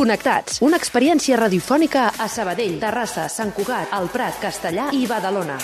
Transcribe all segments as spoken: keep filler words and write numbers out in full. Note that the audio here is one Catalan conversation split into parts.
Connectats, una experiència radiofònica a Sabadell, Terrassa, Sant Cugat, El Prat, Castellar i Badalona.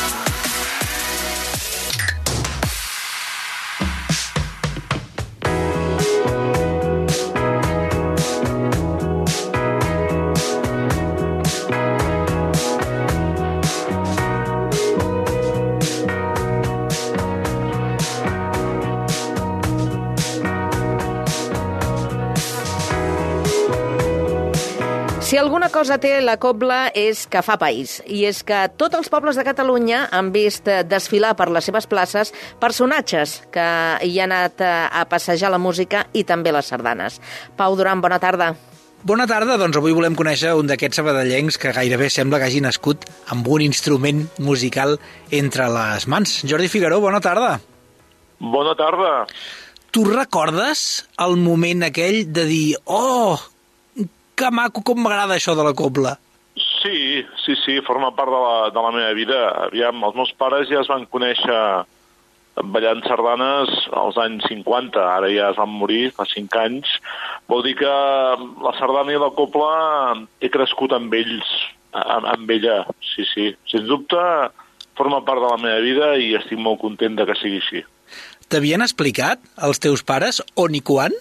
Si alguna cosa té la Cobla és que fa país, i és que tots els pobles de Catalunya han vist desfilar per les seves places personatges que hi han anat a passejar la música i també les sardanes. Pau Duran, bona tarda. Bona tarda, doncs avui volem conèixer un d'aquests sabadellencs que gairebé sembla que hagi nascut amb un instrument musical entre les mans. Jordi Figaró, bona tarda. Bona tarda. Tu recordes el moment aquell de dir «Oh, que maco, com m'agrada això de la cobla». Sí, sí, sí, forma part de la, de la meva vida. Aviam, els meus pares ja es van conèixer ballant sardanes als anys cinquanta, ara ja es van morir fa cinc anys. Vol dir que la sardana i la cobla he crescut amb ells, amb, amb ella, sí, sí. Sens dubte, forma part de la meva vida i estic molt content de que sigui així. T'havien explicat els teus pares on i quan?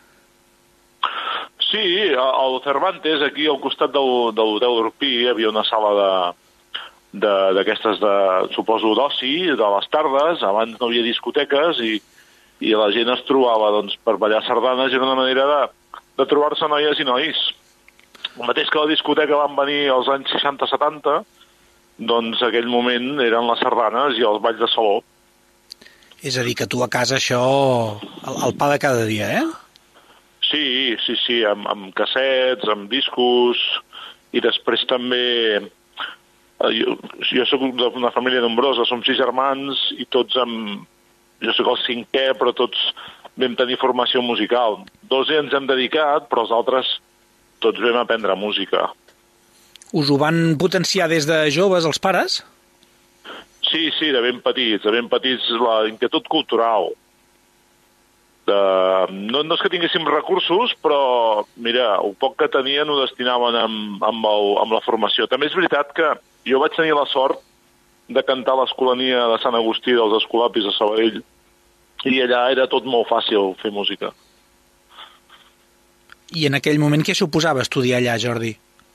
Sí, al Cervantes, aquí al costat del, del Hotel Urpí, hi havia una sala de d'aquestes, de, de, suposo, d'oci, de les tardes. Abans no hi havia discoteques i, i la gent es trobava doncs, per ballar sardanes i era una manera de, de trobar-se noies i nois. El mateix que la discoteca van venir als anys seixanta setanta, doncs aquell moment eren les sardanes i els balls de saló. És a dir, que tu a casa això, el, el pa de cada dia, eh? Sí, sí, sí, amb, amb cassets, amb discos, i després també... Jo, jo soc d'una família nombrosa, som sis germans, i tots amb... Jo soc el cinquè, però tots vam tenir formació musical. Dos ens hem dedicat, però els altres tots vam aprendre música. Us ho van potenciar des de joves, els pares? Sí, sí, de ben petits, de ben petits, la inquietud cultural. De... No, no és que tinguéssim recursos, però, mira, el poc que tenien ho destinaven amb, amb, el, amb la formació. També és veritat que jo vaig tenir la sort de cantar a l'Escolania de Sant Agustí dels Escolapis a Sabadell, i allà era tot molt fàcil fer música. I en aquell moment què suposava estudiar allà, Jordi?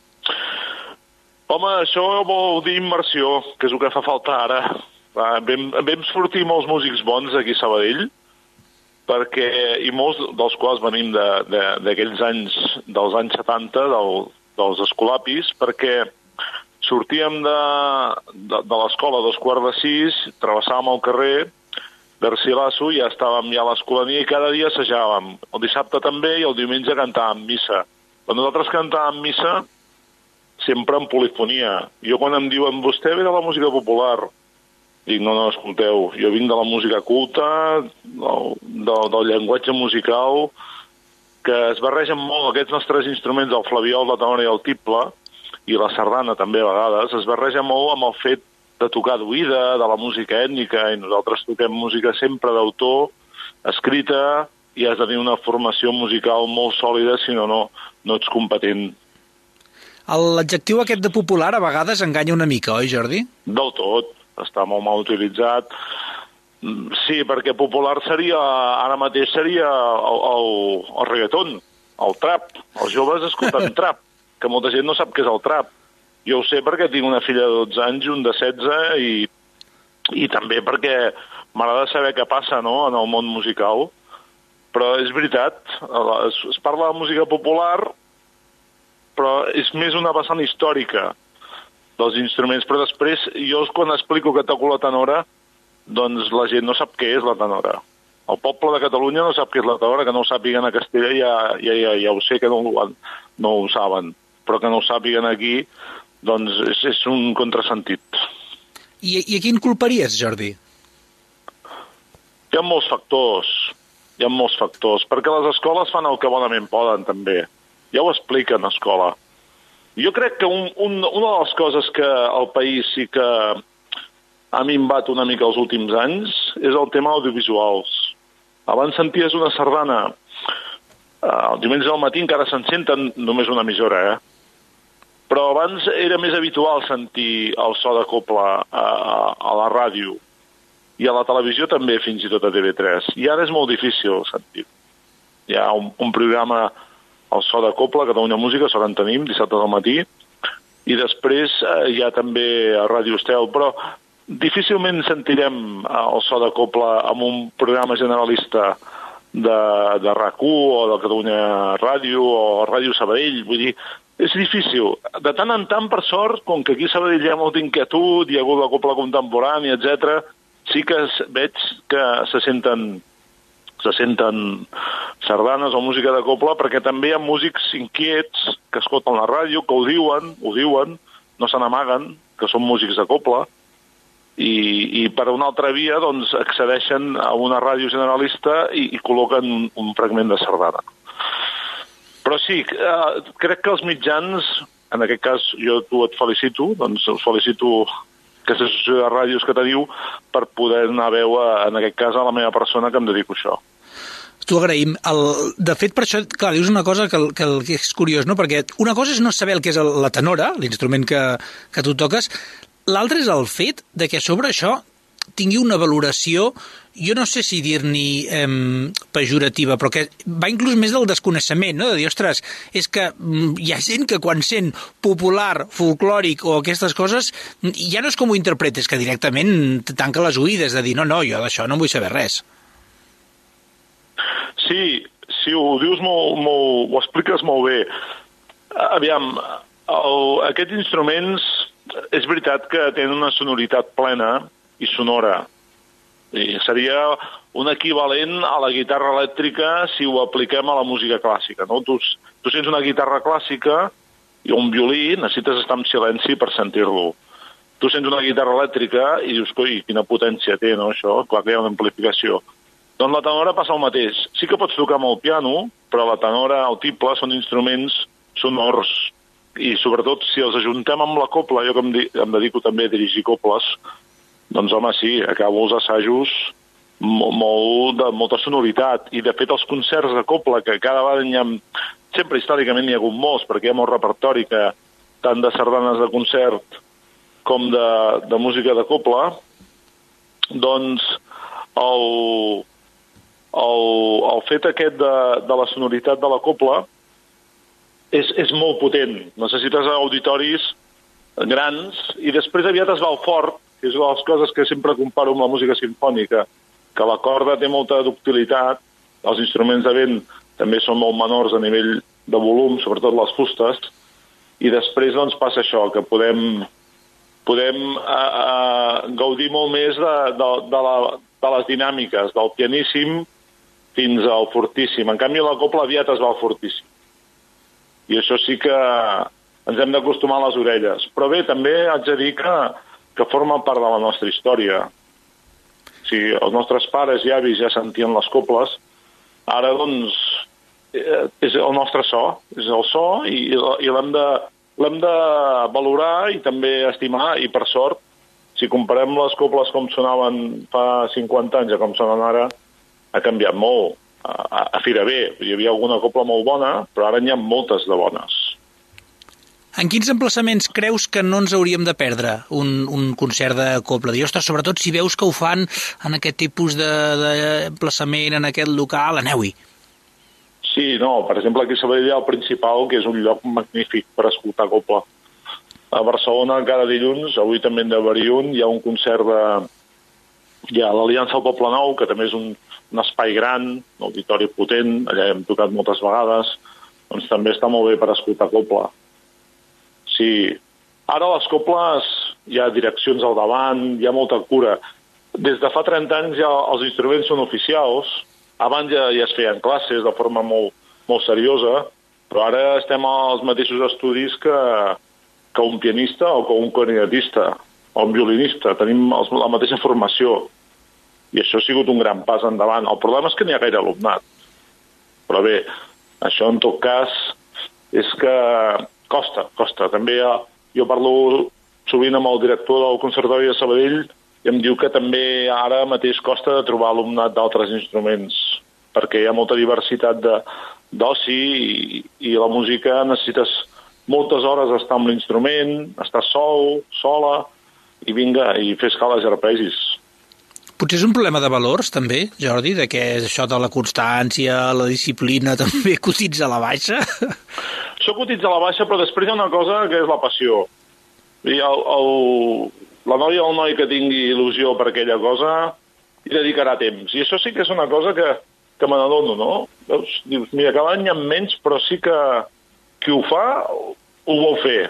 Home, això vol dir immersió, que és el que fa falta ara. Vam, vam sortir molts músics bons aquí a Sabadell, perquè, i molts dels quals venim d'aquells anys, dels anys setanta, del, dels Escolapis, perquè sortíem de, de, de l'escola a dos quarts de sis, travessàvem el carrer, Garcilaso, ja estàvem ja a l'Escolania i cada dia assajàvem. El dissabte també i el diumenge cantàvem missa. Quan nosaltres cantàvem missa, sempre en polifonia. Jo quan em diuen, vostè ve de la música popular, dic, no, no, escolteu, jo vinc de la música culta, del, del, del llenguatge musical, que es barregen molt aquests nostres instruments, el flabiol, la tenora i el tible, i la sardana també a vegades, es barregen molt amb el fet de tocar d'oïda, de la música ètnica, i nosaltres toquem música sempre d'autor, escrita, i has de tenir una formació musical molt sòlida, si no, no, no ets competent. L'adjectiu aquest de popular a vegades enganya una mica, oi, Jordi? Del tot. Està molt mal utilitzat. Sí, perquè popular seria, ara mateix seria el, el, el reggaeton, el trap. Els joves escolten trap, que molta gent no sap què és el trap. Jo ho sé perquè tinc una filla de dotze anys i un de setze i, i també perquè m'agrada saber què passa, no?, en el món musical. Però és veritat, es, es parla de música popular, però és més una vessant històrica dels instruments, però després jo quan explico que toco la tenora, doncs la gent no sap què és la tenora. El poble de Catalunya no sap què és la tenora, que no ho sàpiguen a Castella ja, ja, ja, ja ho sé que no, no ho saben, però que no ho sàpiguen aquí, doncs és, és un contrasentit. I, I a quin culparies, Jordi? Hi ha molts factors, hi ha molts factors, perquè les escoles fan el que bonament poden també. Ja ho expliquen a escola. Jo crec que un, un, una de les coses que el país sí que ha minvat una mica els últims anys és el tema audiovisuals. Abans senties una sardana Uh, el diumenge al matí encara se'n senten només una emissora, eh? Però abans era més habitual sentir el so de cobla a, a, a la ràdio i a la televisió també, fins i tot a T V tres. I ara és molt difícil sentir. Hi ha un, un programa, el so de cobla, Catalunya Música, sort en tenim, dissabte al matí, i després eh, hi ha també a Ràdio Estel, però difícilment sentirem el so de cobla amb un programa generalista de, de R A C u o de Catalunya Ràdio o Ràdio Sabadell, vull dir, és difícil. De tant en tant, per sort, com que aquí a Sabadell hi ha molta inquietud, hi ha hagut la cobla contemporània, etcètera, sí que veig que se senten, se senten sardanes o música de cobla, perquè també hi ha músics inquiets que escolten la ràdio, que ho diuen, ho diuen, no se n'amaguen, que són músics de cobla, i, i per una altra via doncs, accedeixen a una ràdio generalista i, i col·loquen un, un fragment de sardana. Però sí, eh, crec que els mitjans, en aquest cas jo tu et felicito, doncs us felicito aquesta associació de ràdios que teniu per poder anar a veure, en aquest cas, a la meva persona que em dedico a això. T'ho agraïm. El, de fet, per això, clar, dius una cosa que, que, que és curiós, no? Perquè una cosa és no saber el que és la tenora, l'instrument que, que tu toques, l'altre és el fet de que sobre això tingui una valoració, jo no sé si dir-n'hi eh, pejorativa, però que va inclús més del desconeixement, no? De dir, ostres, és que hi ha gent que quan sent popular, folclòric o aquestes coses, ja no és com ho interpretes, que directament tanca les oïdes de dir, no, no, jo d'això no vull saber res. Sí, sí, ho dius molt, molt, ho expliques molt bé. Aviam, el, aquests instruments és veritat que tenen una sonoritat plena i sonora. I seria un equivalent a la guitarra elèctrica si ho apliquem a la música clàssica, no? Tu, tu sents una guitarra clàssica i un violí, necessites estar en silenci per sentir-lo. Tu sents una guitarra elèctrica i dius, coi, quina potència té, no, això? Clar que hi ha una amplificació. Doncs la tenora passa el mateix. Sí que pots tocar amb el piano, però la tenora, el tible, són instruments sonors. I sobretot, si els ajuntem amb la cobla, jo que em, em dedico també a dirigir cobles, doncs, home, sí, acabo els assajos molt, molt, de molta sonoritat. I, de fet, els concerts de cobla, que cada vegada hi ha... Sempre, històricament, hi ha hagut molts, perquè hi ha molt repertori que, tant de sardanes de concert com de, de música de cobla, doncs el, el, el fet aquest de, de la sonoritat de la cobla és, és molt potent. Necessites auditoris grans i després aviat es va al fort, que és una de les coses que sempre comparo amb la música simfònica, que la corda té molta ductilitat, els instruments de vent també són molt menors a nivell de volum, sobretot les fustes, i després doncs, passa això, que podem, podem a, a, gaudir molt més de, de, de, la, de les dinàmiques, del pianíssim fins al fortíssim. En canvi, la cobla aviat es va al fortíssim. I això sí que ens hem d'acostumar a les orelles. Però bé, també haig de dir que que forma part de la nostra història. Si els nostres pares i avis ja sentien les cobles, ara, doncs, és el nostre so, és el so i, i l'hem de, l'hem de valorar i també estimar, i per sort, si comparem les cobles com sonaven fa cinquanta anys a com sonen ara, ha canviat molt. A, a Fira B hi havia alguna cobla molt bona, però ara n'hi ha moltes de bones. En quins emplaçaments creus que no ens hauríem de perdre un, un concert de cobla? Dir, ostres, sobretot si veus que ho fan en aquest tipus d'emplaçament, en aquest local, aneu-hi. Sí, no, per exemple, aquí a Sabadell hi ha el Principal, que és un lloc magnífic per escoltar cobla. A Barcelona, cada dilluns, avui també en deu haver-hi un, hi ha un concert de... Hi ha l'Aliança al Poble Nou, que també és un, un espai gran, un auditori potent, allà hem tocat moltes vegades, doncs també està molt bé per escoltar cobla. Sí. Ara les cobles hi ha direccions al davant, hi ha molta cura. Des de fa trenta anys ja els instruments són oficials, abans ja, ja es feien classes de forma molt, molt seriosa, però ara estem als mateixos estudis que, que un pianista o que un clarinetista o un violinista. Tenim els, la mateixa formació i això ha sigut un gran pas endavant. El problema és que n'hi ha gaire alumnat. Però bé, això en tot cas és que costa, costa. També ha, jo parlo sovint amb el director del Conservatori de Sabadell i em diu que també ara mateix costa de trobar alumnat d'altres instruments perquè hi ha molta diversitat d'oci i, i la música necessites moltes hores estar amb l'instrument, estar sol, sola, i vinga, i fer escales i arpegis. Potser és un problema de valors, també, Jordi, de que això de la constància, la disciplina, també cotitza a la baixa? Això cotitza a la baixa, però després hi ha una cosa que és la passió. I el, el, la noia o el noi que tingui il·lusió per aquella cosa hi dedicarà temps. I això sí que és una cosa que, que me n'adono, no? Veus? Dius, mira, cada any hi ha menys, però sí que qui ho fa ho vol fer.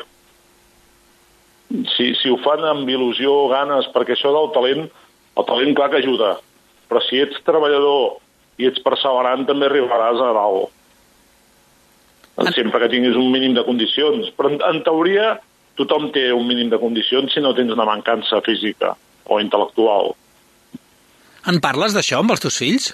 Si, si ho fan amb il·lusió, ganes, perquè això del talent, el talent clar que ajuda. Però si ets treballador i ets perseverant, també arribaràs a dalt. Sempre que tinguis un mínim de condicions. Però en, en teoria tothom té un mínim de condicions si no tens una mancança física o intel·lectual. En parles d'això amb els teus fills?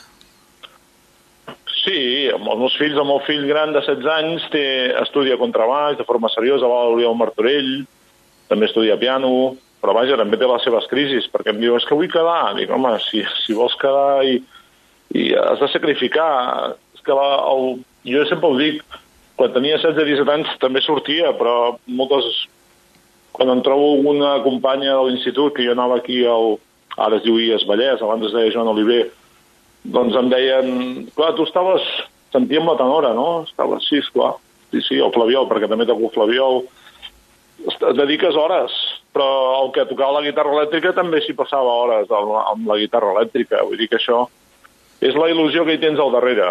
Sí, amb els meus fills, el meu fill gran de setze anys té, estudia contrabaix de forma seriosa, va a l'Oriol Martorell, també estudia piano, però vaja, també té les seves crisis, perquè em diu, és que vull quedar. Dic, home, si, si vols quedar i, i has de sacrificar. És que la, el, jo sempre ho dic, quan tenia setze o disset anys també sortia, però moltes... Quan em trobo una companya de l'institut, que jo anava aquí al... Ara es diu I E S Vallès, abans es deia Joan Oliver, doncs em deien, clar, tu estaves... Sentíem la tenora, no? Estaves, sí, esclar. Sí, sí, el flabiol, perquè també toco flabiol. Et dediques hores, però el que tocava la guitarra elèctrica també s'hi passava hores amb la guitarra elèctrica. Vull dir que això és la il·lusió que hi tens al darrere.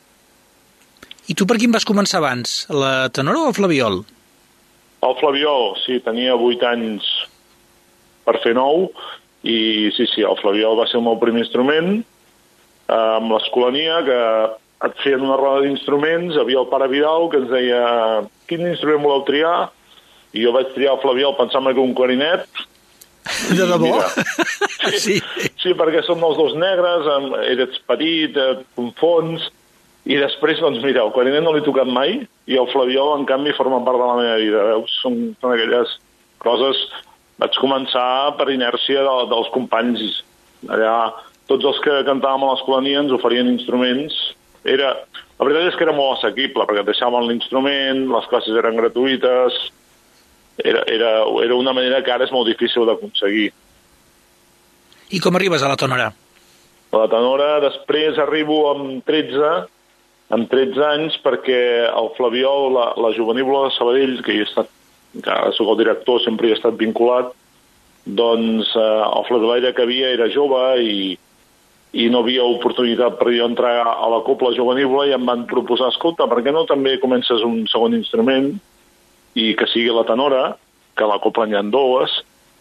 I tu per quin vas començar abans? La tenora o el flabiol? El flabiol, sí, tenia vuit anys per fer nou, i sí, sí, el flabiol va ser el meu primer instrument, eh, amb l'escolania, que et feien una roda d'instruments, havia el pare Vidal, que ens deia, quin instrument voleu triar? I jo vaig triar el flabiol pensant-me que un clarinet. De debò? Sí, sí. Sí, perquè són els dos negres, eres petit, confons, i després, doncs mira, el clarinet no l'he tocat mai, i el flabiol, en canvi, forma part de la meva vida. Veus? Són, són aquelles coses... Vaig començar per inèrcia de, dels companys. Allà, tots els que cantàvem a l'escolania ens oferien instruments. Era, la veritat és que era molt assequible, perquè et deixaven l'instrument, les classes eren gratuïtes. Era, era, era una manera que ara és molt difícil d'aconseguir. I com arribes a la tenora? A la tenora després arribo amb tretze, amb tretze anys, perquè el flabiol, la, la juvenívola de Sabadell, que hi he estat, que ara soc el director, sempre hi he estat vinculat, doncs eh, el flabiolaire que havia era jove i, i no havia oportunitat per jo entrar a la copla juvenívola i em van proposar, escolta, per què no també comences un segon instrument i que sigui la tenora, que a la copla n'hi ha dues,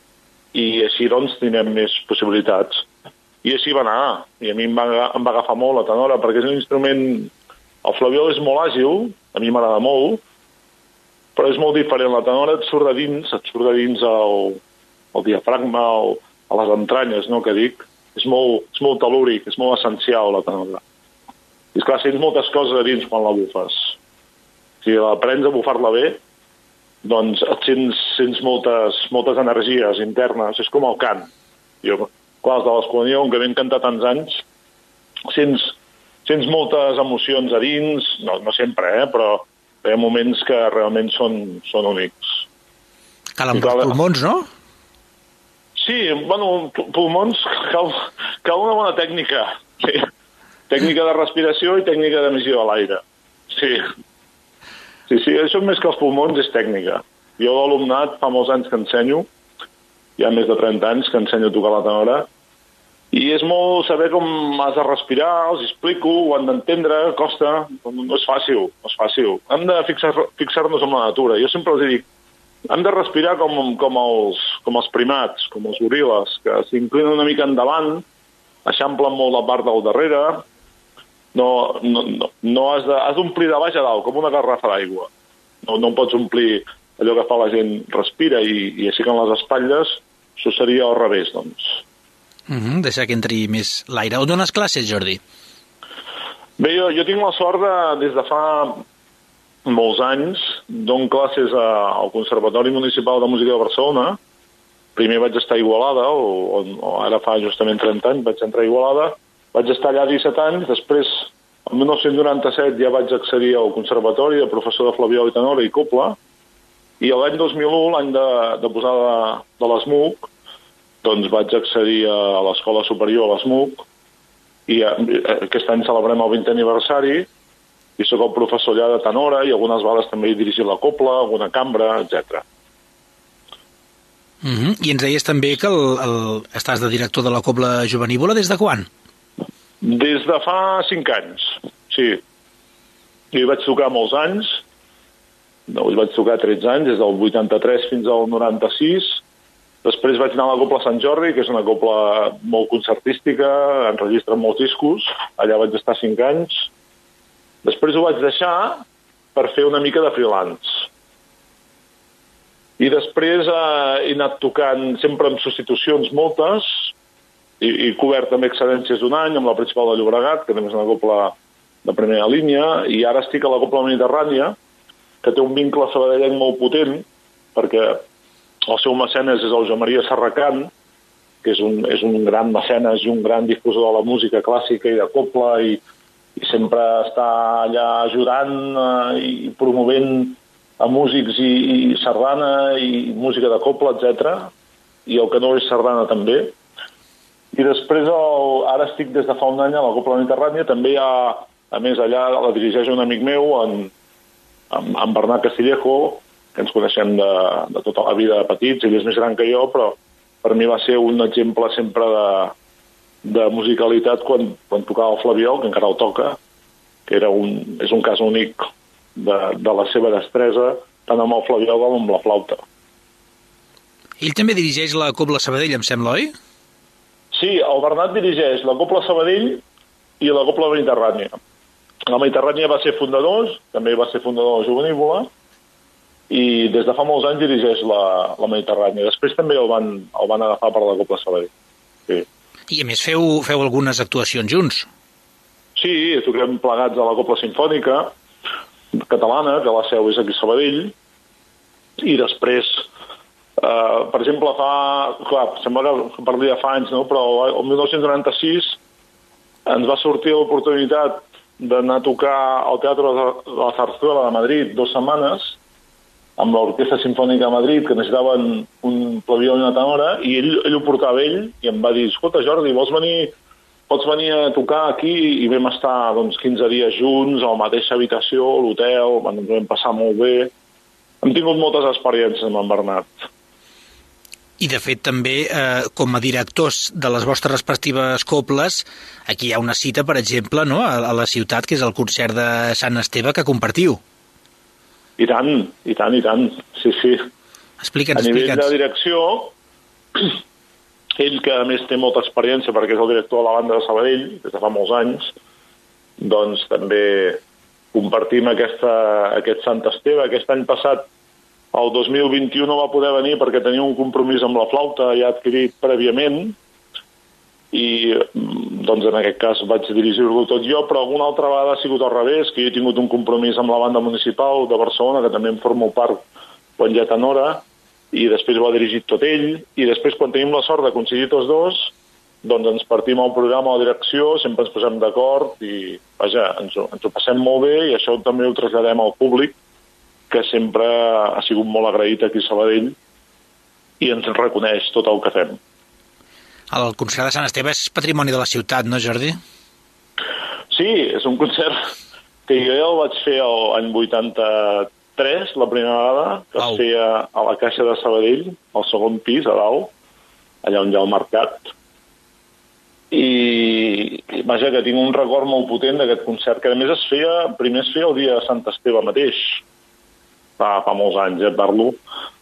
i així doncs tindrem més possibilitats. I així va anar, i a mi em va, em va agafar molt la tenora, perquè és un instrument... El flabiol és molt àgil, a mi m'agrada molt, però és molt diferent. La tenora et surt de dins, et surt de dins el, el diafragma, el, a les entranyes, no, que dic. És molt, és molt telúric, és molt essencial, la tenora. I esclar, sents moltes coses a dins quan la bufes. Si aprens a bufar-la bé, doncs et sents, sents moltes, moltes energies internes. És com el cant. Jo, quan els de l'escolania, on que vam cantar tants anys, sents, sents moltes emocions a dins, no, no sempre, eh, però hi ha moments que realment són, són únics. Cal amb els pulmons, no? Sí, bueno, pulmons cal, cal una bona tècnica. Sí. Tècnica de respiració i tècnica d'emissió de l'aire. Sí. Sí, sí, això més que els pulmons és tècnica. Jo l'alumnat fa molts anys que ensenyo, hi ha més de trenta anys que ensenyo a tocar la tenora, i és molt saber com has de respirar, els explico, ho han d'entendre, costa, no és fàcil, no és fàcil. Hem de fixar, fixar-nos en la natura. Jo sempre els dic, hem de respirar com, com, els, com els primats, com els goril·les, que s'inclinen una mica endavant, eixamplen molt la part del darrere, no, no, no, no has de, has d'omplir de baix a dalt, com una garrafa d'aigua. No, no pots omplir allò que fa la gent, respira i, i aixequen les espatlles, això seria al revés, doncs. Mm-hmm, deixar que entri més l'aire. On dones classes, Jordi? Bé, jo, jo tinc la sort de, des de fa molts anys, dono classes a, al Conservatori Municipal de Música de Barcelona. Primer vaig estar a Igualada, o, o, o ara fa justament trenta anys vaig entrar a Igualada. Vaig estar allà disset anys, després El mil nou-cents noranta-set ja vaig accedir al conservatori de professor de flabiol i tenora i copla, i l'any dos mil u, l'any de, de posada de, de l'ESMUC, doncs vaig accedir a l'escola superior a l'ESMUC, i aquest any celebrem el vintè aniversari, i sóc el professor allà de tenora, i algunes vegades també he dirigit la copla, alguna cambra, etcètera. Mm-hmm. I ens deies també que el, el, estàs de director de la copla jovenívola des de quan? Des de fa cinc anys, sí. Jo hi vaig tocar molts anys, no, hi vaig tocar tretze anys, des del vuitanta-tres fins al noranta-sis. Després vaig anar a la Copla Sant Jordi, que és una copla molt concertística, enregistra molts discos, allà vaig estar cinc anys. Després ho vaig deixar per fer una mica de freelance. I després eh, he anat tocant sempre amb substitucions moltes, i, i cobert també excedències d'un any amb la Principal de Llobregat, que també és una copla de primera línia, i ara estic a la Copla Mediterrània, que té un vincle sabadellenc molt potent, perquè el seu mecenes és el Joan Maria Serracant, que és un, és un gran mecenes i un gran difusor de la música clàssica i de copla, i, i sempre està allà ajudant eh, i promovent a músics i, i sardana i música de copla, etcètera. I el que no és sardana també. I després, el, ara estic des de fa un any a la Copla Mediterrània, també hi ha, a més, allà la dirigeix un amic meu, en, en, en Bernat Castillejo, que ens coneixem de, de tota la vida de petits, ell és més gran que jo, però per mi va ser un exemple sempre de, de musicalitat quan, quan tocava el flabiol, que encara el toca, que era un, és un cas únic de, de la seva destresa, tant amb el flabiol com amb la flauta. Ell també dirigeix la Copla Sabadell, em sembla, oi? Sí, el Bernat dirigeix la Copla Sabadell i la Copla Mediterrània. La Mediterrània va ser fundadors, també va ser fundador de la Jovenívola, i des de fa molts anys dirigeix la, la Mediterrània. Després també el van, el van agafar per la Copla Sabadell. Sí. I a més feu, feu algunes actuacions junts? Sí, toquem plegats a la Copla Simfònica catalana, que la seu és aquí a Sabadell, i després, eh, per exemple, fa... Clar, sembla que parlia fa anys, no? Però el mil nou-cents noranta-sis ens va sortir l'oportunitat d'anar a tocar al Teatre de la Zarzuela de Madrid dues setmanes, amb l'Orquestra Simfònica de Madrid, que necessitaven un flabiol i una tenora, i ell, ell ho portava ell, i em va dir, escolta, Jordi, vols venir, pots venir a tocar aquí? I vam estar doncs, quinze dies junts, a la mateixa habitació, a l'hotel, ens vam passar molt bé. Hem tingut moltes experiències amb en Bernat. I, de fet, també, eh, com a directors de les vostres respectives coples, aquí hi ha una cita, per exemple, no?, a, a la ciutat, que és el concert de Sant Esteve, que compartiu. I tant, i tant, i tant, sí, sí. Explica'ns, a nivell explica'ns. de direcció, ell que a més té molta experiència perquè és el director de la banda de Sabadell, des de fa molts anys, doncs també compartim aquesta, aquest Sant Esteve. Aquest any passat, el dos mil vint-i-u, no va poder venir perquè tenia un compromís amb la flauta ja adquirit prèviament, i doncs en aquest cas vaig dirigir-lo tot jo, però alguna altra vegada ha sigut al revés, que jo he tingut un compromís amb la banda municipal de Barcelona, que també en formo part quan ja tenora, i després ho ha dirigit tot ell, i després quan tenim la sort de coincidir tots dos, doncs ens partim el programa a la direcció, sempre ens posem d'acord, i vaja, ens ho, ens ho passem molt bé, i això també ho traslladem al públic, que sempre ha sigut molt agraït aquí a Sabadell, i ens reconeix tot el que fem. El concert de Sant Esteve és patrimoni de la ciutat, no, Jordi? Sí, és un concert que jo ja el vaig fer l'any vuitanta-tres, la primera vegada, que es feia a la Caixa de Sabadell, al segon pis, a dalt, allà on hi ha el mercat. I, i vaja, que tinc un record molt potent d'aquest concert, que a més es feia, primer es feia el dia de Sant Esteve mateix, fa, fa molts anys, ja et parlo.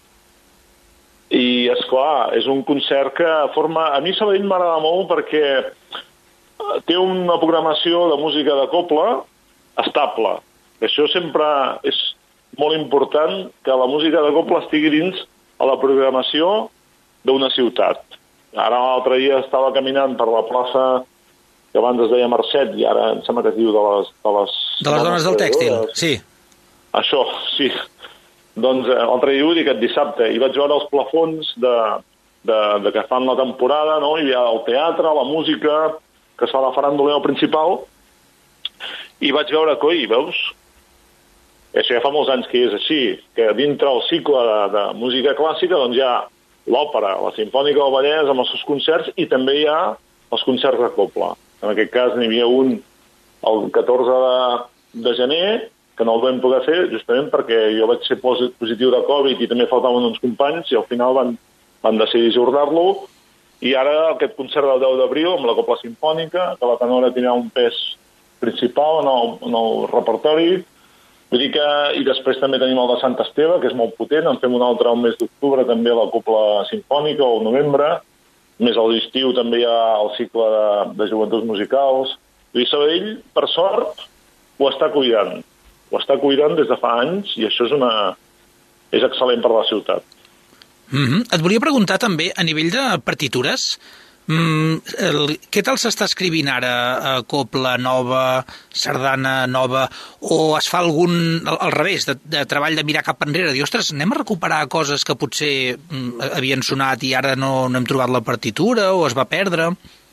I, esclar, és un concert que forma... A mi Sabadell m'agrada molt perquè té una programació de música de copla estable. Això sempre és molt important, que la música de copla estigui dins a la programació d'una ciutat. Ara l'altre dia estava caminant per la plaça que abans es deia Mercet, i ara em sembla que es diu de les... De les, de les dones del tèxtil, sí. Això, sí. Doncs l'altre dia ho dic aquest dissabte, i vaig veure els plafons de, de, de que fan la temporada, no? Hi ha el teatre, la música, que es fa la faràndula principal, i vaig veure, coi, veus? Això ja fa molts anys que és així, que dintre el cicle de, de música clàssica doncs hi ha l'òpera, la Simfònica del Vallès amb els seus concerts i també hi ha els concerts de cobla. En aquest cas n'hi havia un el catorze de, de gener, que no el vam poder fer justament perquè jo vaig ser positiu de Covid i també faltaven uns companys i al final van, van decidir ajornar-lo. I ara aquest concert del deu d'abril amb la Cobla Simfònica, que la tenora tindrà un pes principal en el, en el repertori. Vull dir que, i després també tenim el de Sant Esteve, que és molt potent, en fem un altre al mes d'octubre, també la Cobla Simfònica, o al novembre, més a l'estiu també hi ha el cicle de, de joventuts musicals. Vull dir, Sabadell, per sort, ho està cuidant. Ho està cuidant des de fa anys i això és, una, és excel·lent per la ciutat. Mm-hmm. Et volia preguntar també, a nivell de partitures, Mm, el, què tal s'està escrivint ara a cobla nova, sardana nova, o es fa algun, al, al revés, de, de treball de mirar cap enrere, dir, ostres, anem a recuperar coses que potser mm, havien sonat i ara no, no hem trobat la partitura o es va perdre?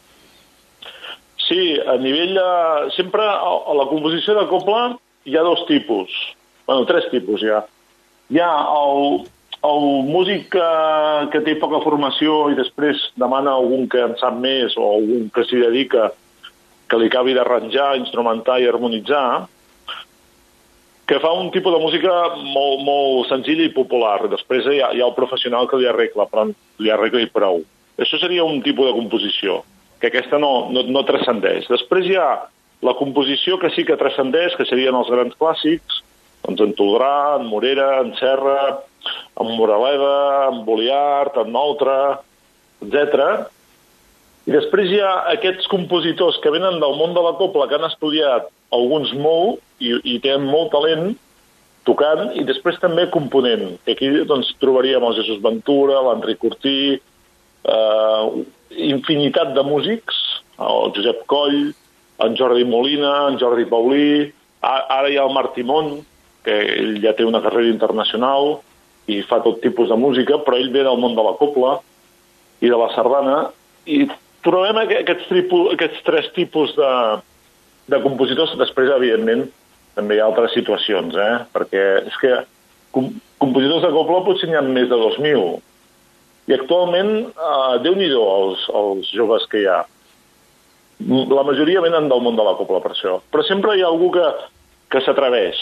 Sí, a nivell de... Sempre a, a la composició de cobla hi ha dos tipus, bueno, tres tipus ja. Hi ha el... el músic que, que té poca formació i després demana algun que en sap més o algun que s'hi dedica que li acabi d'arranjar, instrumentar i harmonitzar, que fa un tipus de música molt, molt senzilla i popular. Després hi ha, hi ha el professional que li arregla, però li arregla i prou. Això seria un tipus de composició, que aquesta no, no, no transcendeix. Després hi ha la composició que sí que transcendeix, que serien els grans clàssics, doncs en Toldrà, en Morera, en Serra, en Moraleda, en Boliart, en Noltra, etcètera. I després hi ha aquests compositors que venen del món de la cobla, que han estudiat alguns molt i, i tenen molt talent tocant, i després també component. I aquí doncs, trobaríem el Jesús Ventura, l'Enric Cortí, eh, infinitat de músics, el Josep Coll, en Jordi Molina, en Jordi Paulí, ara hi ha el Martí Mont, que ell ja té una carrera internacional i fa tot tipus de música, però ell ve del món de la cobla i de la sardana, i trobem aquests, tipus, aquests tres tipus de, de compositors. Després, evidentment, també hi ha altres situacions, eh? Perquè és que com, compositors de cobla potser n'hi ha més de dos mil, i actualment, eh, Déu-n'hi-do els, els joves que hi ha. La majoria venen del món de la cobla, per això. Però sempre hi ha algú que, que s'atreveix.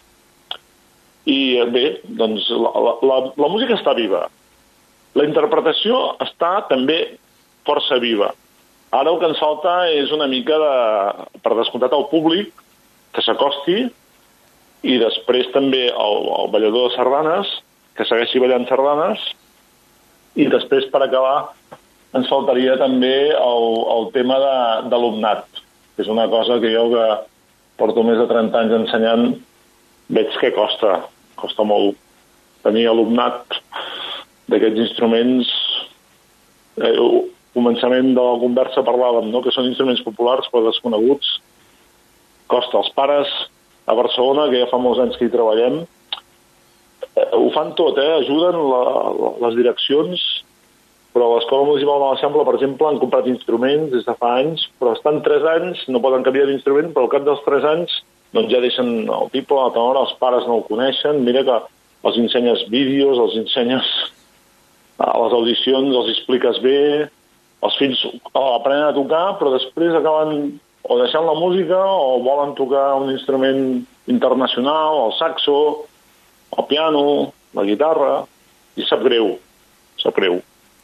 I bé, doncs la, la, la música està viva. La interpretació està també força viva. Ara el que ens falta és una mica de, per descomptat al públic, que s'acosti, i després també el, el ballador de sardanes, que segueixi ballant sardanes, i després, per acabar, ens faltaria també el, el tema de, de l'alumnat, que és una cosa que jo que porto més de trenta anys ensenyant, veig que costa, costa molt tenir alumnat d'aquests instruments. Eh, al començament de la conversa parlàvem, no?, que són instruments populars però desconeguts. Costa. Els pares a Barcelona, que ja fa molts anys que hi treballem, eh, ho fan tot, eh? Ajuden la, la, les direccions, però a l'Escola Municipal de l'Eixample, per exemple, han comprat instruments des de fa anys, però estan tres anys, no poden canviar d'instrument, però al cap dels tres anys doncs ja deixen el tiple, la tenora, els pares no el coneixen, mira que els ensenyes vídeos, els ensenyes a les audicions, els expliques bé, els fills aprenen a tocar, però després acaben o deixant la música o volen tocar un instrument internacional, el saxo, el piano, la guitarra, i sap greu, sap greu.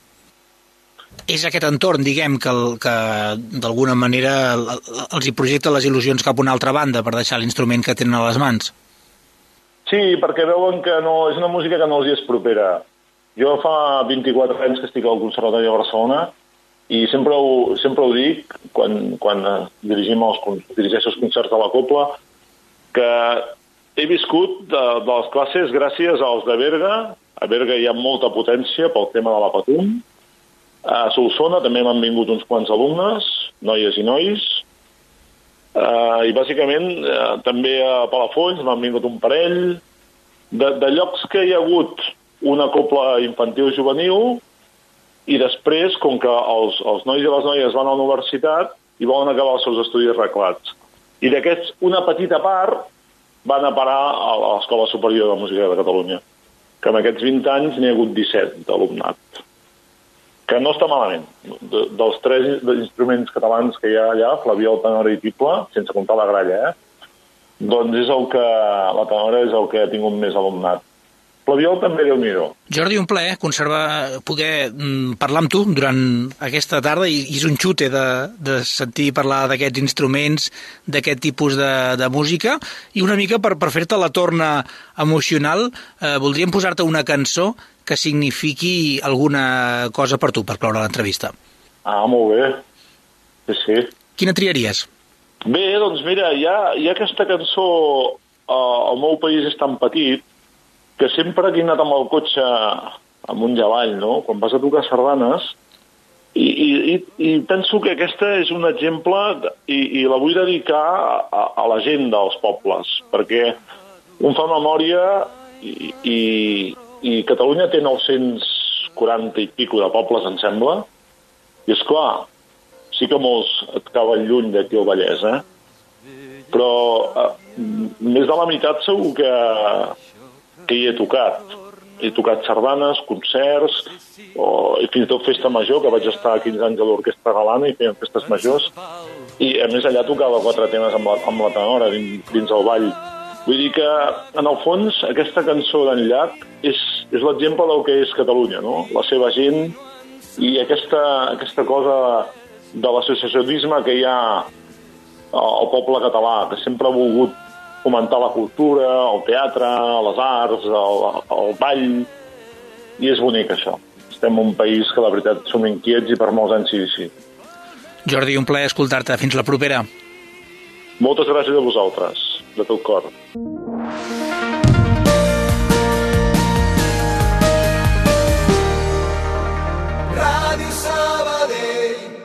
És aquest entorn, diguem, que, el, que d'alguna manera els hi projecta les il·lusions cap a una altra banda per deixar l'instrument que tenen a les mans. Sí, perquè veuen que no, és una música que no els hi és propera. Jo fa vint-i-quatre anys que estic al Conservatori de Barcelona i sempre ho, sempre ho dic quan, quan dirigim els, dirigeixo els concerts de la cobla, que he viscut de, de les classes gràcies als de Berga. A Berga hi ha molta potència pel tema de la patum. A Solsona també m'han vingut uns quants alumnes, noies i nois, uh, i bàsicament uh, també a Palafolls m'han vingut un parell, de, de llocs que hi ha hagut una cobla infantil juvenil, i després, com que els, els nois i les noies van a la universitat i volen acabar els seus estudis reglats. I d'aquests, una petita part van a parar a l'Escola Superior de Música de Catalunya, que en aquests vint anys n'hi ha hagut disset d'alumnat, que no està malament. De, dels tres instruments catalans que hi ha allà, flabiol, tenora i tible, sense comptar la gralla, eh? doncs és el que, la tenora és el que ha tingut més alumnat. Flabiol també, Déu-n'hi-do. Jordi, un plaer conservar, poder mm, parlar amb tu durant aquesta tarda i, i és un xute de, de sentir parlar d'aquests instruments, d'aquest tipus de, de música i una mica per, per fer-te la torna emocional, eh, voldríem posar-te una cançó que signifiqui alguna cosa per tu, per cloure l'entrevista. Ah, molt bé. Sí, sí. Quina triaries? Bé, doncs mira, hi ha, hi ha aquesta cançó, uh, El meu país és tan petit, que sempre que he anat amb el cotxe amunt i avall, no? Quan vas a tocar sardanes, i, i, i penso que aquesta és un exemple i, i la vull dedicar a, a la gent dels pobles, perquè un fa memòria i, i, i Catalunya té nou-cents quaranta i pico de pobles, em sembla, i és clar, sí que molts et cauen lluny d'aquí al Vallès, eh? Però eh, més de la meitat segur que que hi he tocat. He tocat sardanes, concerts, o fins i tot festa major, que vaig estar quinze anys a l'Orquestra Galana i feien festes majors, i a més allà tocava quatre temes amb la, amb la tenora dins, dins el ball. Vull dir que, en el fons, aquesta cançó d'en Llach és, és l'exemple del que és Catalunya, no? La seva gent i aquesta, aquesta cosa de l'associacionisme que hi ha al poble català, que sempre ha volgut fomentar la cultura, el teatre, les arts, el, el ball, i és bonic això. Estem en un país que la veritat som inquiets i per molts anys sigui així. Jordi, un plaer escoltar-te. Fins la propera. Moltes gràcies a vosaltres, de tot cor. Ràdio Sabadell.